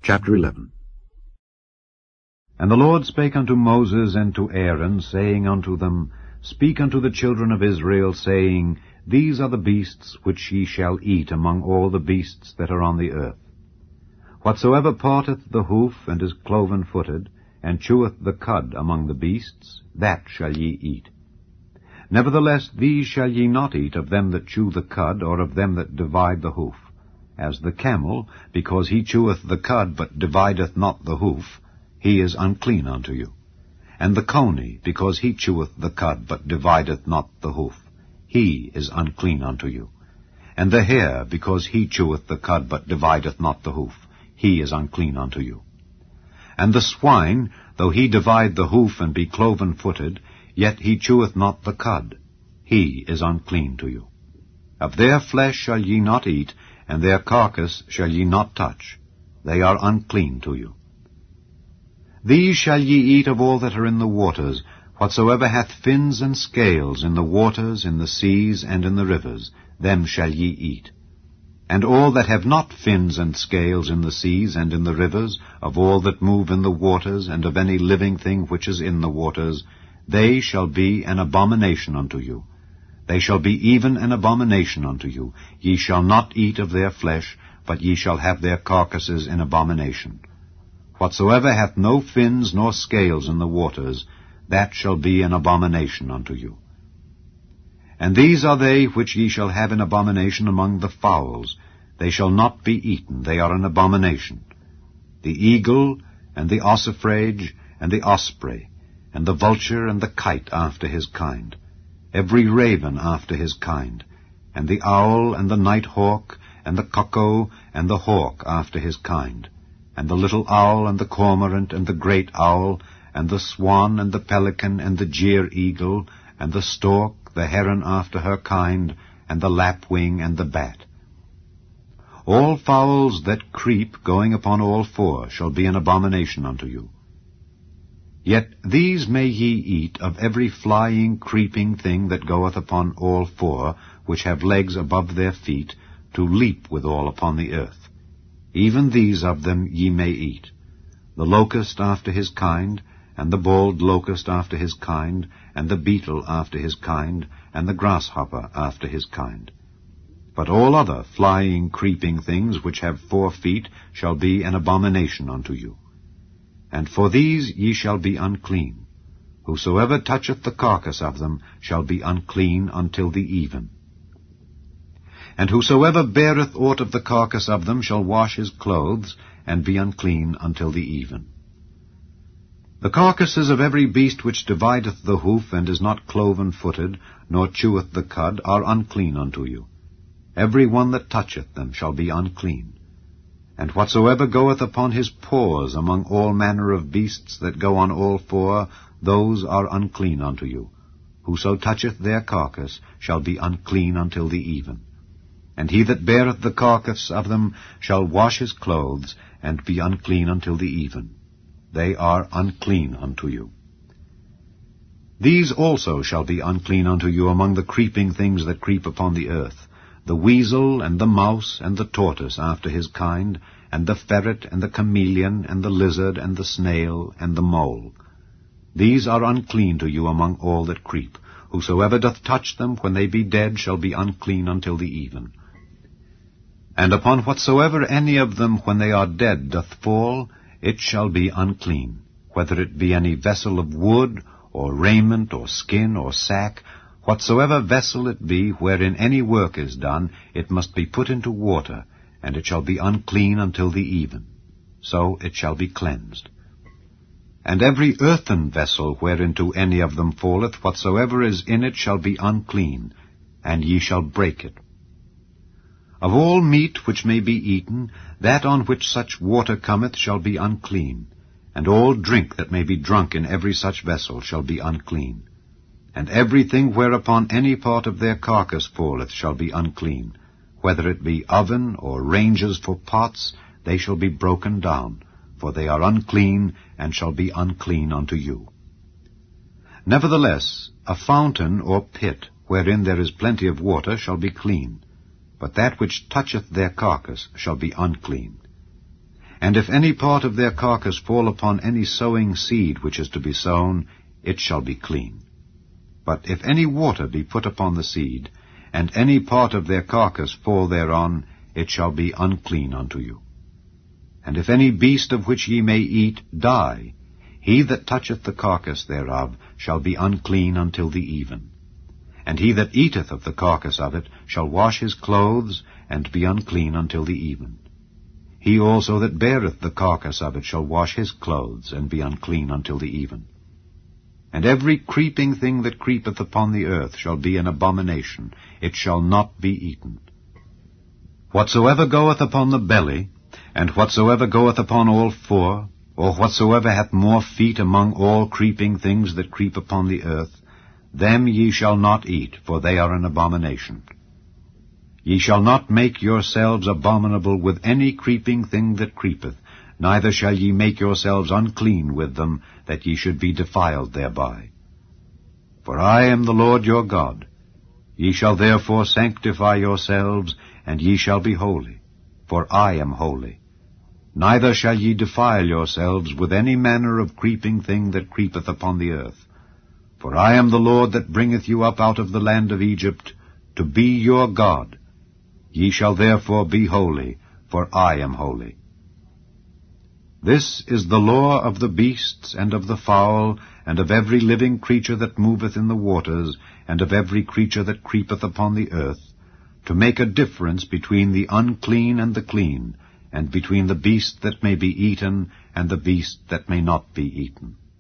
Chapter 11. And the Lord spake unto Moses and to Aaron, saying unto them, Speak unto the children of Israel, saying, These are the beasts which ye shall eat among all the beasts that are on the earth. Whatsoever parteth the hoof, and is cloven-footed, and cheweth the cud among the beasts, that shall ye eat. Nevertheless these shall ye not eat of them that chew the cud, or of them that divide the hoof. As the camel, because he cheweth the cud, but divideth not the hoof, he is unclean unto you. And the coney, because he cheweth the cud, but divideth not the hoof, he is unclean unto you. And the hare, because he cheweth the cud, but divideth not the hoof, he is unclean unto you. And the swine, though he divide the hoof and be cloven-footed, yet he cheweth not the cud, he is unclean to you. Of their flesh shall ye not eat, and their carcass shall ye not touch. They are unclean to you. These shall ye eat of all that are in the waters, whatsoever hath fins and scales in the waters, in the seas, and in the rivers, them shall ye eat. And all that have not fins and scales in the seas and in the rivers, of all that move in the waters, and of any living thing which is in the waters, they shall be an abomination unto you. They shall be even an abomination unto you. Ye shall not eat of their flesh, but ye shall have their carcasses in abomination. Whatsoever hath no fins nor scales in the waters, that shall be an abomination unto you. And these are they which ye shall have in abomination among the fowls. They shall not be eaten, they are an abomination. The eagle, and the ossifrage, and the osprey, and the vulture, and the kite after his kind, every raven after his kind, and the owl, and the night hawk, and the cuckoo, and the hawk after his kind, and the little owl, and the cormorant, and the great owl, and the swan, and the pelican, and the jeer-eagle, and the stork, the heron after her kind, and the lapwing, and the bat. All fowls that creep, going upon all four, shall be an abomination unto you. Yet these may ye eat of every flying, creeping thing that goeth upon all four, which have legs above their feet, to leap withal upon the earth. Even these of them ye may eat. The locust after his kind, and the bald locust after his kind, and the beetle after his kind, and the grasshopper after his kind. But all other flying, creeping things which have 4 feet shall be an abomination unto you. And for these ye shall be unclean. Whosoever toucheth the carcass of them shall be unclean until the even. And whosoever beareth aught of the carcass of them shall wash his clothes, and be unclean until the even. The carcasses of every beast which divideth the hoof, and is not cloven-footed, nor cheweth the cud, are unclean unto you. Every one that toucheth them shall be unclean. And whatsoever goeth upon his paws among all manner of beasts that go on all four, those are unclean unto you. Whoso toucheth their carcass shall be unclean until the even. And he that beareth the carcass of them shall wash his clothes, and be unclean until the even. They are unclean unto you. These also shall be unclean unto you among the creeping things that creep upon the earth, the weasel, and the mouse, and the tortoise after his kind, and the ferret, and the chameleon, and the lizard, and the snail, and the mole. These are unclean to you among all that creep. Whosoever doth touch them, when they be dead, shall be unclean until the even. And upon whatsoever any of them, when they are dead, doth fall, it shall be unclean, whether it be any vessel of wood, or raiment, or skin, or sack. Whatsoever vessel it be, wherein any work is done, it must be put into water, and it shall be unclean until the even. So it shall be cleansed. And every earthen vessel whereinto any of them falleth, whatsoever is in it shall be unclean, and ye shall break it. Of all meat which may be eaten, that on which such water cometh shall be unclean, and all drink that may be drunk in every such vessel shall be unclean. And everything whereupon any part of their carcass falleth shall be unclean. Whether it be oven or ranges for pots, they shall be broken down, for they are unclean, and shall be unclean unto you. Nevertheless, a fountain or pit, wherein there is plenty of water, shall be clean, but that which toucheth their carcass shall be unclean. And if any part of their carcass fall upon any sowing seed which is to be sown, it shall be clean. But if any water be put upon the seed, and any part of their carcass fall thereon, it shall be unclean unto you. And if any beast of which ye may eat die, he that toucheth the carcass thereof shall be unclean until the even. And he that eateth of the carcass of it shall wash his clothes, and be unclean until the even. He also that beareth the carcass of it shall wash his clothes, and be unclean until the even. And every creeping thing that creepeth upon the earth shall be an abomination, it shall not be eaten. Whatsoever goeth upon the belly, and whatsoever goeth upon all four, or whatsoever hath more feet among all creeping things that creep upon the earth, them ye shall not eat, for they are an abomination. Ye shall not make yourselves abominable with any creeping thing that creepeth, neither shall ye make yourselves unclean with them, that ye should be defiled thereby. For I am the Lord your God. Ye shall therefore sanctify yourselves, and ye shall be holy, for I am holy. Neither shall ye defile yourselves with any manner of creeping thing that creepeth upon the earth. For I am the Lord that bringeth you up out of the land of Egypt, to be your God. Ye shall therefore be holy, for I am holy. This is the law of the beasts, and of the fowl, and of every living creature that moveth in the waters, and of every creature that creepeth upon the earth, to make a difference between the unclean and the clean, and between the beast that may be eaten, and the beast that may not be eaten.